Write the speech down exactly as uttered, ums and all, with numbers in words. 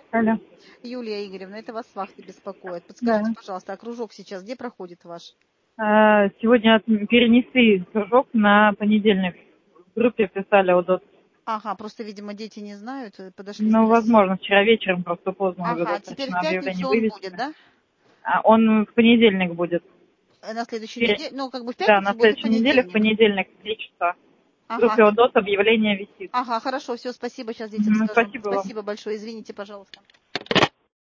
Алло. Юлия Игоревна, это вас с вахты беспокоит. Да. Подскажите, пожалуйста, а кружок сейчас где проходит ваш? А, Сегодня от- перенесли кружок на понедельник. В группе писали ОДОТ. Ага, просто, видимо, дети не знают, э, подошли, Ну, спросили. возможно, вчера вечером просто поздно уже Ага, теперь в достаточно объявление пятницу он будет, вывесили. да? А он в понедельник будет. Э, На следующей Пере- неделе, ну, как бы в Да, на пятницу будет и в следующей неделе в понедельник. понедельник в три часа. В Ага, группе ОДОТ объявление висит. ага, хорошо, все, спасибо, сейчас детям Мгм, скажу. Спасибо вам. Спасибо большое, извините, пожалуйста.